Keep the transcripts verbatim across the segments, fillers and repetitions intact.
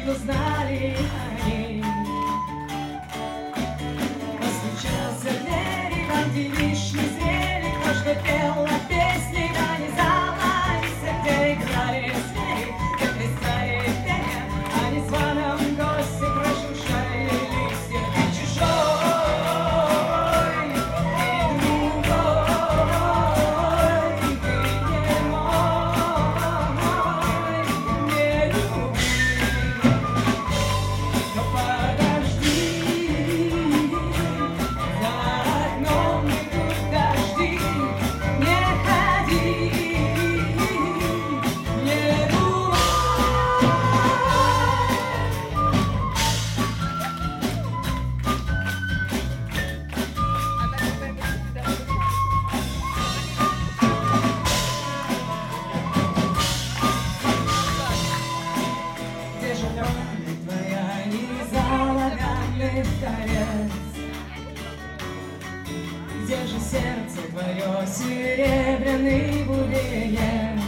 но знали они. Постучался в двери, там где вишни зрели, кто что пел на песне, да не залазится, где играли звери, где плясали пения, а не званом гости прошуршали листья. Ты чужой и другой, ты не мой, не люби, но подожди, за окном идут дожди, не ходи, не думай. Где же любовь твоя, не залаганный вторец? Где же сердце твое, серебряный бубенец?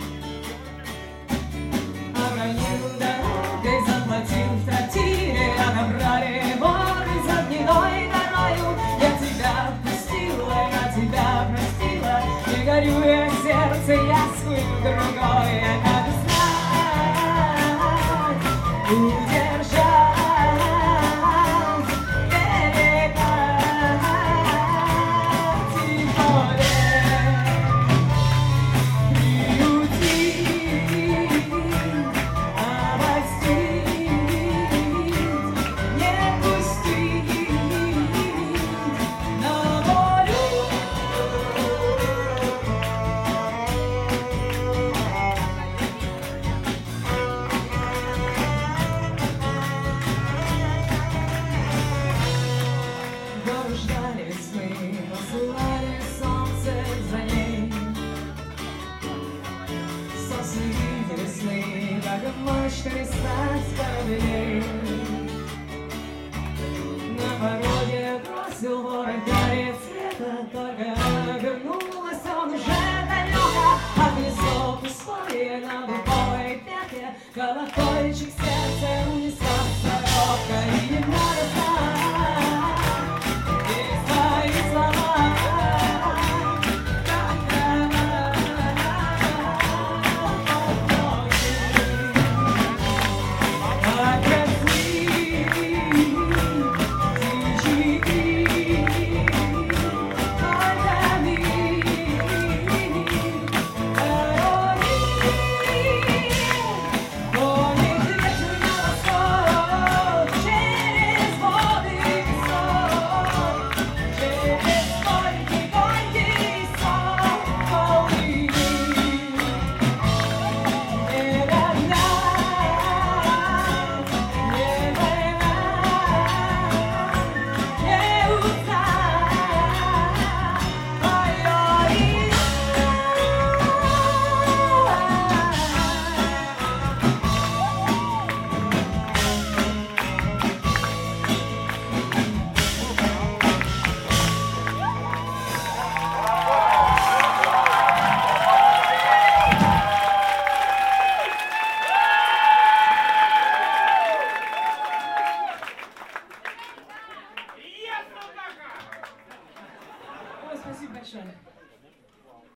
Обронил дорогой, заплатил в трактире, отобрали воры за гнилой горою. Я тебя отпустила, я тебя простила, не горю я сердце, я скую другой. Я надо знать, удержать, перекать и полет, приютить, обольстить, не пустить на волю. Горы ждали весны, посылали солнце за ней. Сосны видели сны, как в мачтах стать кораблей. На пороге бросил ворон карие цвета, только вернулась он уже далеко, а гнездо пустое на дубовой пятке, колокольчик сердце